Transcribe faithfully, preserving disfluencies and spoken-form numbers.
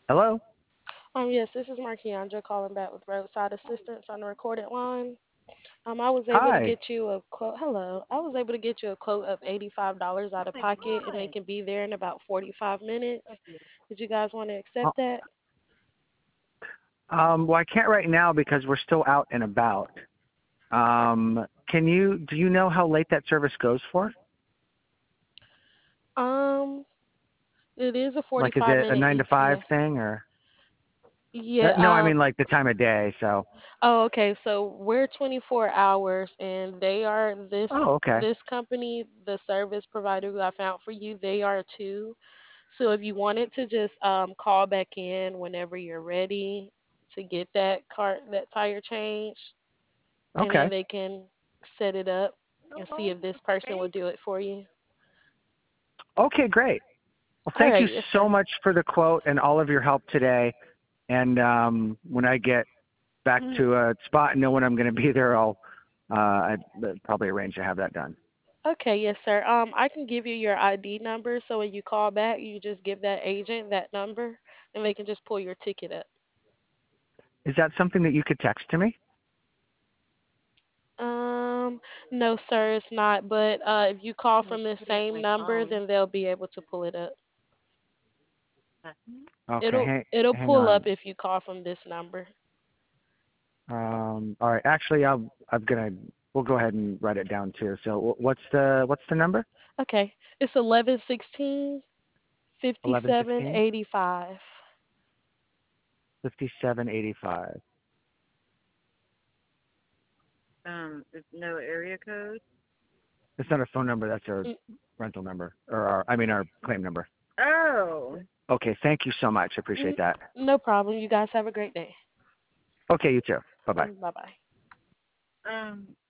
Hello? Um, yes, this is Markiandra calling back with roadside assistance on the recorded line. Um, I was able to Hi. get you a quote. Hello, I was able to get you a quote of eighty-five dollars out of pocket, and they can be there in about forty-five minutes. Did you guys want to Uh, accept that? Um, well, I can't right now because we're still out and about. Um, can you, do you know how late that service goes for? Um, it is a Like, is forty-five it a minute nine to five E T A. thing or? Uh, Yeah. no, I Um. mean like the time of day. So. Oh, okay. So we're twenty-four hours, and they are this Oh, okay. this company, the service provider who I found for you. They are too. So if you wanted to just um, call back in whenever you're ready to get that car that tire changed, and then Okay. they can set it up and see if this person will do it for you. Okay, great. Well, All thank you right, yes, so sir. much for the quote and all of your help today. And um, when I get back to a spot and know when I'm going to be there, I'll uh, I'd probably arrange to have that done. Okay, yes, sir. Um, I can give you your I D number, so when you call back, you just give that agent that number, and they can just pull your ticket up. Is that something that you could text to me? Um, no, sir, it's not. But uh, if you call from the same number, then they'll be able to pull it up. Okay, It'll hang, it'll hang pull up on. if you call from this number. Um, all right. Actually, I'll, I'm gonna. We'll go ahead and write it down too. So, wh- what's the what's the number? Okay, it's eleven sixteen fifty Eleven seven sixteen eighty five. fifty seven eighty five. It's not a phone number. That's our rental number, or our, I mean, our claim number. Okay. Thank you so much. I appreciate that. No problem. You guys have a great day. Okay. You too. Bye bye. Bye bye.